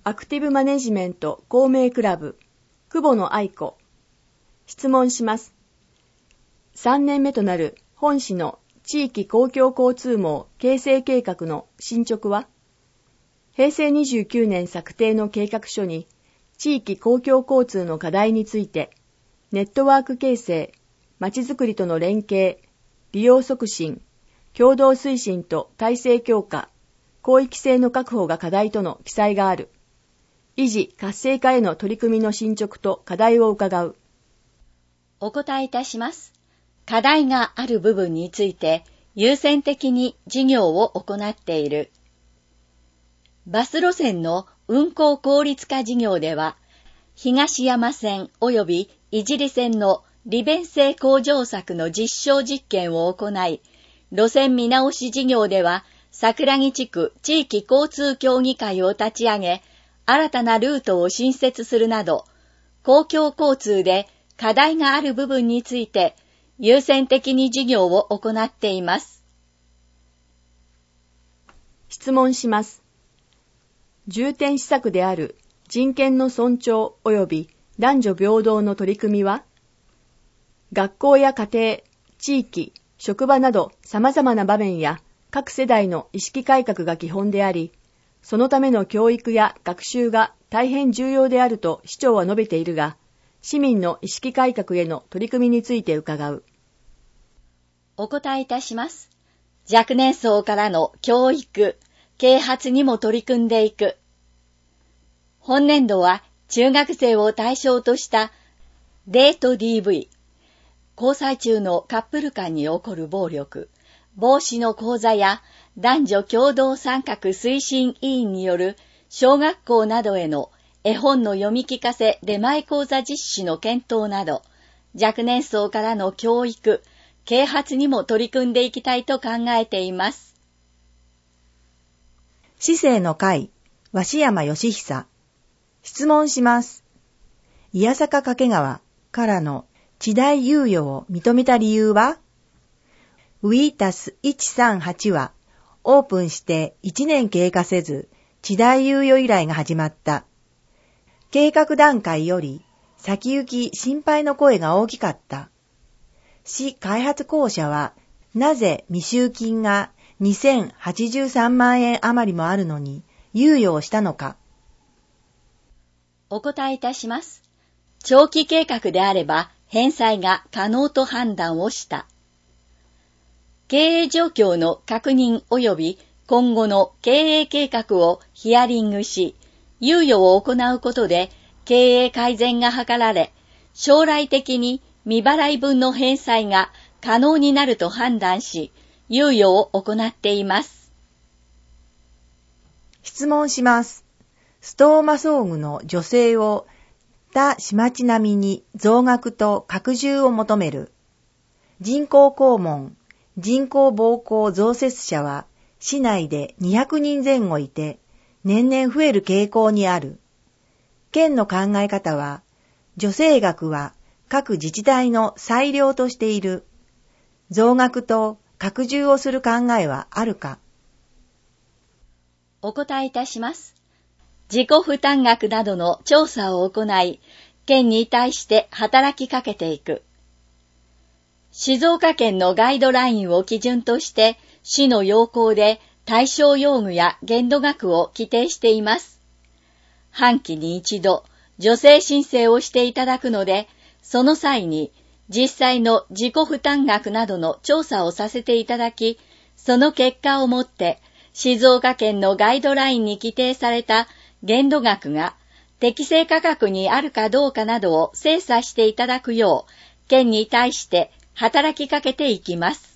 アクティブマネジメント公明クラブ久保野愛子。質問します。3年目となる本市の地域公共交通網形成計画の進捗は？平成29年策定の計画書に地域公共交通の課題についてネットワーク形成、まちづくりとの連携、利用促進、共同推進と体制強化、広域性の確保が課題との記載がある。維持活性化への取り組みの進捗と課題を伺う。 お答えいたします。課題がある部分について優先的に事業を行っている。バス路線の運行効率化事業では、東山線及びいじり線の利便性向上策の実証実験を行い、路線見直し事業では、桜木地区地域交通協議会を立ち上げ、新たなルートを新設するなど、公共交通で課題がある部分について優先的に事業を行っています。 質問します。重点施策である人権の尊重及び男女平等の取り組みは、学校や家庭、地域、職場など様々な場面や各世代の意識改革が基本であり、そのための教育や学習が大変重要であると市長は述べているが、市民の意識改革への取り組みについて伺う。 お答えいたします。若年層からの教育、啓発にも取り組んでいく。本年度は中学生を対象としたデート DV、交際中のカップル間に起こる暴力、防止の講座や男女共同参画推進委員による小学校などへの絵本の読み聞かせ出前講座実施の検討など、若年層からの教育、啓発にも取り組んでいきたいと考えています。 市政の会、鷲山義久。質問します。伊谷坂掛川からの地代猶予を認めた理由は？ウィータス138はオープンして1年経過せず、地代猶予依頼が始まった。計画段階より先行き心配の声が大きかった。市開発公社はなぜ未収金が2083万円余りもあるのに猶予をしたのか。 お答えいたします。長期計画であれば返済が可能と判断をした。経営状況の確認及び今後の経営計画をヒアリングし、猶予を行うことで経営改善が図られ、将来的に未払い分の返済が可能になると判断し、猶予を行っています。 質問します。ストーマ装具の助成を他市町並みに増額と拡充を求める。人工肛門、人工膀胱増設者は市内で200人前後いて年々増える傾向にある。県の考え方は、助成額は各自治体の裁量としている。増額と拡充をする考えはあるか。 お答えいたします。自己負担額などの調査を行い、県に対して働きかけていく。静岡県のガイドラインを基準として、市の要項で対象用具や限度額を規定しています。半期に一度、助成申請をしていただくので、その際に実際の自己負担額などの調査をさせていただき、その結果をもって、静岡県のガイドラインに規定された限度額が適正価格にあるかどうかなどを精査していただくよう、県に対して働きかけていきます。